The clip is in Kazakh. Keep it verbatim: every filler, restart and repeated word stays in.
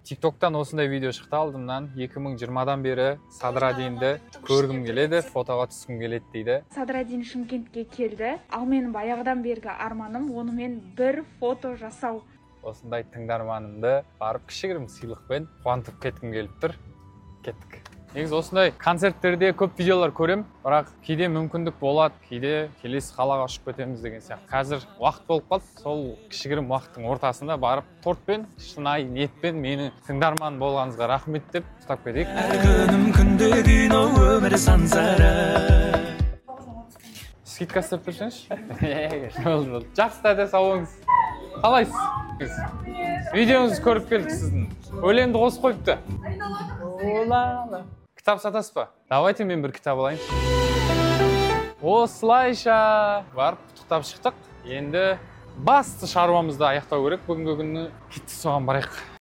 TikToktан осындай видео шықты алдымнан. екі мың жиырмадан бері Садрадинді көргім келеді, фотоға түскім келеді дейді. Садрадин Шымкентке келді. Ал менің баяғыдан бергі арманым онымен бір фото жасау. Осындай тыңдарманымды барып кішігірім сыйлықпен қуантып кеткім келіп тұр. Кеттік. Негізі осындай концерттерде көп видеолар көрем, бірақ кейде мүмкіндік болады, кейде келесі қалаға ұшып кетеміз деген сияқты. Қазір уақыт болып қалды, сол кішігірім уақыттың ортасында барып тортпен, шынайы ниетпен мені тыңдарман болғаныңызға рахмет деп ұстап кетейік. Әр күнім күнде кино өмір сансара. Скидка істеп тұрсаңызшы? Жақсы тәде сау болыңыз. Қалайсыз? Видеоңызды көріп келдік сіздің. Өлеңді қосып қойыпты. Кітап сатасыз ба? Давайте мен бір кітап алайын. Осылайша барып құттықтап шықтық. Енді басты шаруамызды аяқтау керек. Бүгінгі күні кетті соған барайық.